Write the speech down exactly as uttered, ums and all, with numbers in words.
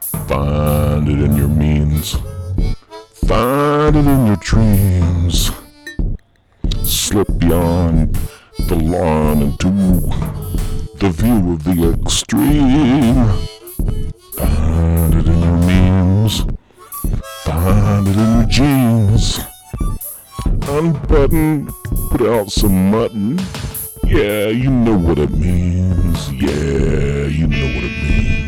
Find it in your means. Find it in your dreams. Slip beyond the line into the view of the extreme. Find it in your memes. Find it in your jeans. Unbutton, put out some mutton. Yeah, you know what it means. Yeah, you know what it means.